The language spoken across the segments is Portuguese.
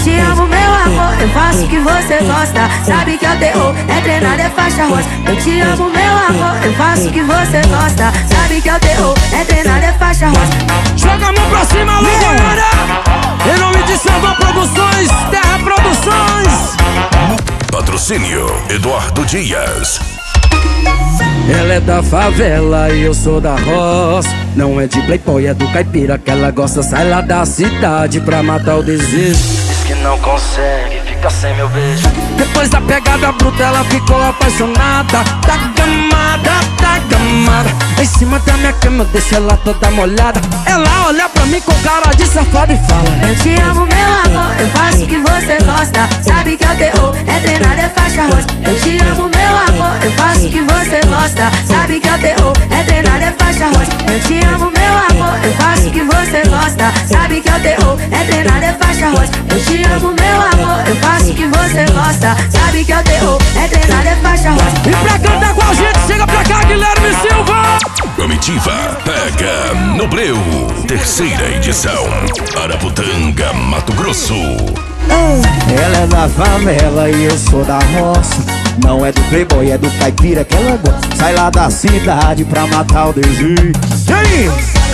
te amo, meu amor, eu faço o que você gosta. Sabe que é o terror, é treinado, é faixa rosa. Eu te amo, meu amor, eu faço o que você gosta. Sabe que é o terror, é treinado, é faixa rosa. Joga a mão pra cima, alô, galera! Em nome de Salva Produções, Terra Produções. Patrocínio Eduardo Dias. Ela é da favela e eu sou da roça. Não é de playboy, é do caipira que ela gosta. Sai lá da cidade pra matar o desejo. Diz que não consegue, fica sem meu beijo. Depois da pegada bruta ela ficou apaixonada. Tá gamada. Em cima da minha cama eu deixo ela toda molhada. Ela olha pra mim com cara de safada e fala: eu te amo, meu amor, eu faço o que você gosta. Sabe que é o terror, é treinado, é faixa rosa. Eu te amo, meu amor, eu faço o que você gosta. Sabe que é o terror, é treinado, é faixa rosa. Eu te amo, meu amor, eu faço o que você gosta. Sabe que é o terror, é treinado, é faixa rosa. Eu te amo, meu amor, eu faço o que você gosta. Sabe que é o terror, é treinado, é faixa rosa. E pra cantar com a gente, chega pra cá, Guilherme Silva. Comitiva Pega no Breu, terceira edição, Araputanga, Mato Grosso. Ela é da favela e eu sou da roça. Não é do playboy, é do caipira que ela gosta. Sai lá da cidade pra matar o desejo. E aí?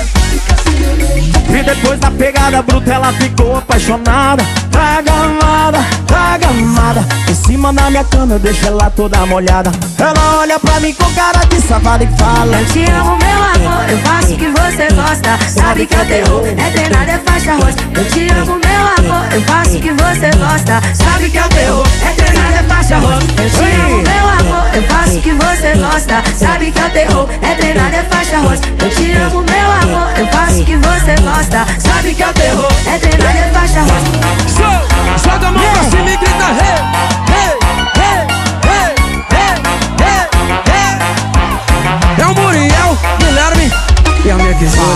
E depois da pegada bruta ela ficou apaixonada. Tá gamada. Em cima da minha cama eu deixo ela toda molhada. Ela olha pra mim com cara de safada e fala: eu te amo, meu amor, eu faço o que você gosta. Sabe que é o terror, é treinado, é faixa rosa. Eu te amo, meu amor, eu faço o que você gosta. Sabe que é o terror, é treinado, é faixa rosa. Eu te amo, meu amor, eu faço o que você gosta. Sabe que é o terror, é treinado, é faixa rosa. Eu te amo, meu amor, eu faço o que você gosta. Sabe que é o terror, é treinado, é faixa rosa. Joga a mão pra cima e grita: hey, hey, hey, hey, hey, hey, hey. É o Muriel, Guilherme e a minha questão.